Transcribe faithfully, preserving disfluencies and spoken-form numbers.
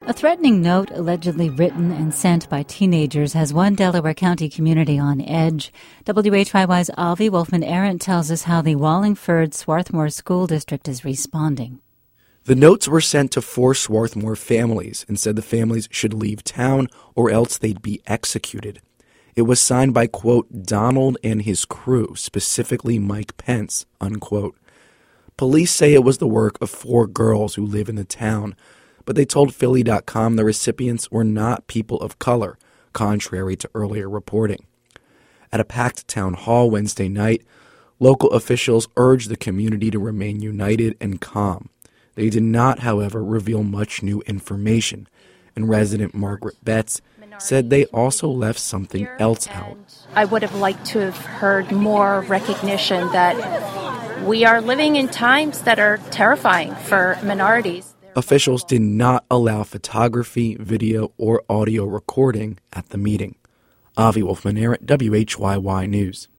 A threatening note allegedly written and sent by teenagers has one Delaware County community on edge. W H Y Y's Avi Wolfman-Arent tells us how the Wallingford Swarthmore School District is responding. The notes were sent to four Swarthmore families and said the families should leave town or else they'd be executed. It was signed by, quote, Donald and his crew, specifically Mike Pence, unquote. Police say it was the work of four girls who live in the town, but they told Philly dot com the recipients were not people of color, contrary to earlier reporting. At a packed town hall Wednesday night, local officials urged the community to remain united and calm. They did not, however, reveal much new information, and resident Margaret Betts said they also left something else out. I would have liked to have heard more recognition that we are living in times that are terrifying for minorities. Officials did not allow photography, video, or audio recording at the meeting. Avi Wolfman-Arent, W H Y Y News.